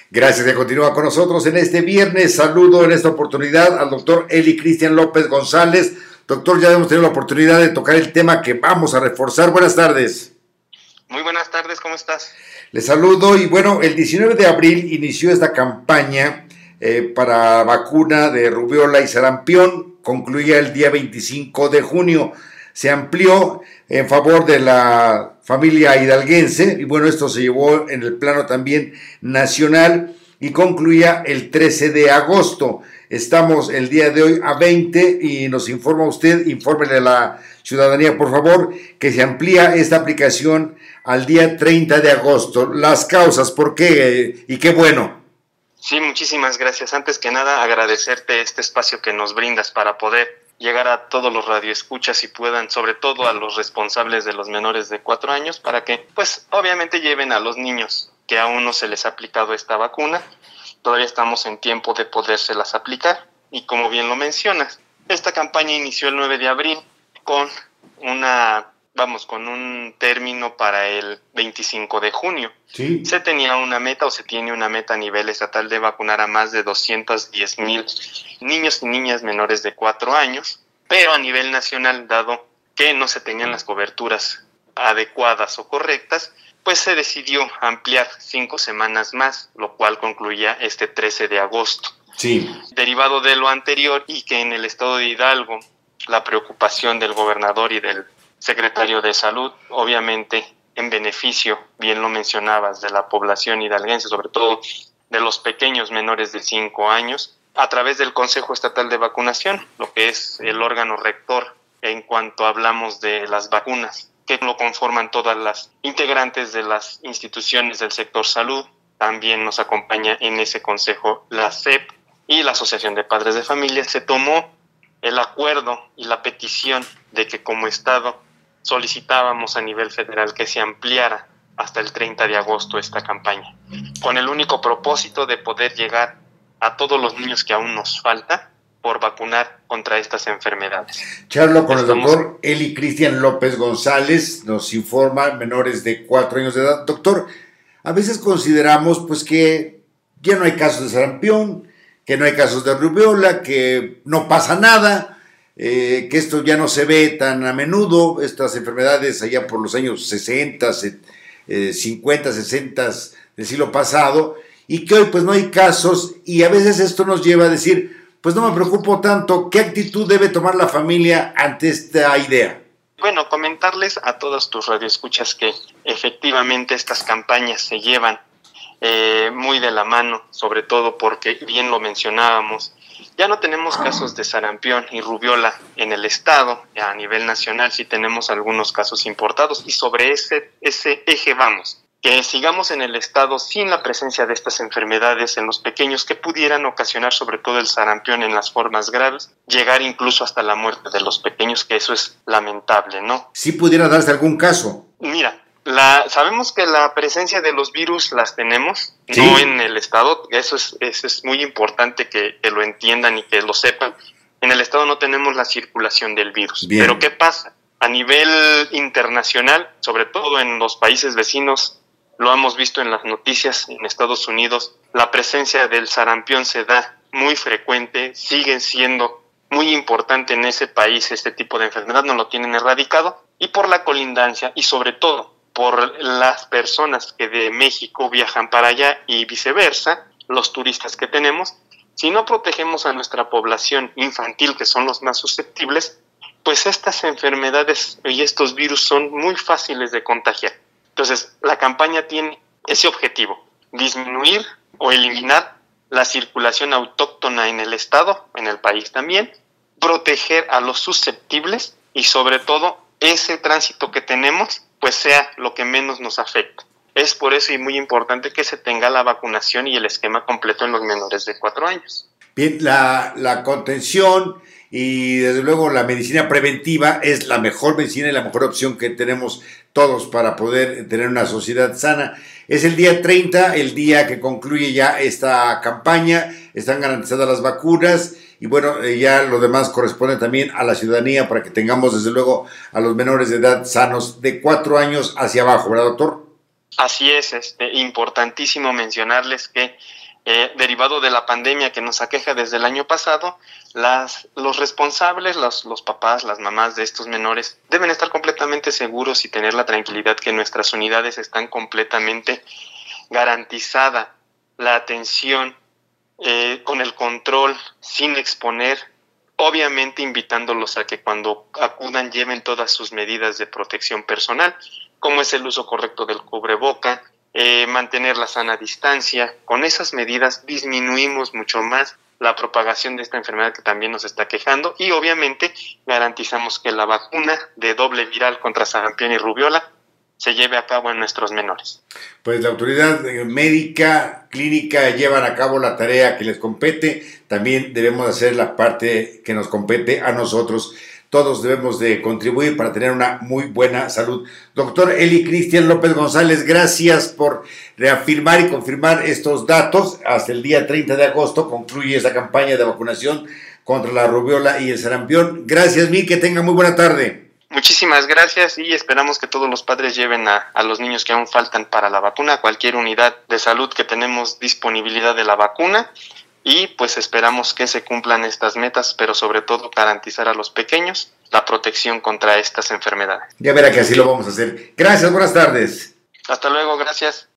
Gracias que continúa con nosotros en este viernes. Saludo en esta oportunidad al doctor Eli Cristian López González. Doctor, ya hemos tenido la oportunidad de tocar el tema que vamos a reforzar. Buenas tardes. Muy buenas tardes, ¿cómo estás? Les saludo y bueno, el 19 de abril inició esta campaña para vacuna de rubiola y sarampión. Concluía el día 25 de junio. Se amplió en favor de la familia hidalguense y bueno, esto se llevó en el plano también nacional y concluía el 13 de agosto. Estamos el día de hoy a 20 y nos informa usted, infórmele a la ciudadanía por favor, que se amplía esta aplicación al día 30 de agosto. Las causas, ¿por qué? Y qué bueno. Sí, muchísimas gracias. Antes que nada, agradecerte este espacio que nos brindas para poder llegar a todos los radioescuchas y puedan, sobre todo a los responsables de los menores de 4 años, para que, pues, obviamente lleven a los niños que aún no se les ha aplicado esta vacuna. Todavía estamos en tiempo de podérselas aplicar. Y como bien lo mencionas, esta campaña inició el 9 de abril con un término para el 25 de junio. Sí. Se tenía una meta o se tiene una meta a nivel estatal de vacunar a más de 210,000 niños y niñas menores de 4 años, pero a nivel nacional, dado que no se tenían las coberturas adecuadas o correctas, pues se decidió ampliar 5 semanas más, lo cual concluía este 13 de agosto. Sí. Derivado de lo anterior y que en el estado de Hidalgo la preocupación del gobernador y del secretario de Salud, obviamente en beneficio, bien lo mencionabas, de la población hidalguense, sobre todo de los pequeños menores de 5 años, a través del Consejo Estatal de Vacunación, lo que es el órgano rector en cuanto hablamos de las vacunas, que lo conforman todas las integrantes de las instituciones del sector salud. También nos acompaña en ese consejo la SEP y la Asociación de Padres de Familia. Se tomó el acuerdo y la petición de que como Estado solicitábamos a nivel federal que se ampliara hasta el 30 de agosto esta campaña, con el único propósito de poder llegar a todos los niños que aún nos falta por vacunar contra estas enfermedades. Charlo con el doctor Eli Cristian López González, nos informa menores de 4 años de edad. Doctor, a veces consideramos pues que ya no hay casos de sarampión, que no hay casos de rubiola, que no pasa nada, que esto ya no se ve tan a menudo, estas enfermedades allá por los años 60, 50, 60 del siglo pasado, y que hoy pues no hay casos, y a veces esto nos lleva a decir, pues no me preocupo tanto. ¿Qué actitud debe tomar la familia ante esta idea? Bueno, comentarles a todos tus radioescuchas que efectivamente estas campañas se llevan muy de la mano, sobre todo porque, bien lo mencionábamos, ya no tenemos casos de sarampión y rubiola en el estado. A nivel nacional sí tenemos algunos casos importados y sobre ese eje vamos. Que sigamos en el estado sin la presencia de estas enfermedades en los pequeños que pudieran ocasionar sobre todo el sarampión en las formas graves, llegar incluso hasta la muerte de los pequeños, que eso es lamentable, ¿no? ¿Sí pudiera darse algún caso? Mira, sabemos que la presencia de los virus las tenemos, ¿sí? No en el estado, eso es muy importante que lo entiendan y que lo sepan. En el estado no tenemos la circulación del virus. Bien. Pero ¿qué pasa? A nivel internacional, sobre todo en los países vecinos, lo hemos visto en las noticias en Estados Unidos, la presencia del sarampión se da muy frecuente, sigue siendo muy importante en ese país este tipo de enfermedad, no lo tienen erradicado, y por la colindancia y sobre todo por las personas que de México viajan para allá y viceversa, los turistas que tenemos, si no protegemos a nuestra población infantil, que son los más susceptibles, pues estas enfermedades y estos virus son muy fáciles de contagiar. Entonces, la campaña tiene ese objetivo, disminuir o eliminar la circulación autóctona en el estado, en el país también, proteger a los susceptibles y sobre todo ese tránsito que tenemos, pues sea lo que menos nos afecta. Es por eso y muy importante que se tenga la vacunación y el esquema completo en los menores de 4 años. Bien, la contención y desde luego la medicina preventiva es la mejor medicina y la mejor opción que tenemos todos para poder tener una sociedad sana. Es el día 30, el día que concluye ya esta campaña, están garantizadas las vacunas y bueno, ya lo demás corresponde también a la ciudadanía para que tengamos desde luego a los menores de edad sanos de 4 años hacia abajo, ¿verdad, doctor? Así es, importantísimo mencionarles que derivado de la pandemia que nos aqueja desde el año pasado, los responsables, los papás, las mamás de estos menores deben estar completamente seguros y tener la tranquilidad que nuestras unidades están completamente garantizada la atención con el control, sin exponer, obviamente invitándolos a que cuando acudan lleven todas sus medidas de protección personal, como es el uso correcto del cubreboca, mantener la sana distancia. Con esas medidas disminuimos mucho más la propagación de esta enfermedad que también nos está quejando y obviamente garantizamos que la vacuna de doble viral contra sarampión y rubiola se lleve a cabo en nuestros menores. Pues la autoridad médica, clínica llevan a cabo la tarea que les compete, también debemos hacer la parte que nos compete a nosotros. Todos debemos de contribuir para tener una muy buena salud. Doctor Eli Cristian López González, gracias por reafirmar y confirmar estos datos. Hasta el día 30 de agosto concluye esta campaña de vacunación contra la rubiola y el sarampión. Gracias, mil, que tenga muy buena tarde. Muchísimas gracias y esperamos que todos los padres lleven a los niños que aún faltan para la vacuna, cualquier unidad de salud que tenemos disponibilidad de la vacuna y pues esperamos que se cumplan estas metas, pero sobre todo garantizar a los pequeños la protección contra estas enfermedades. Ya verá que así lo vamos a hacer. Gracias, buenas tardes. Hasta luego, gracias.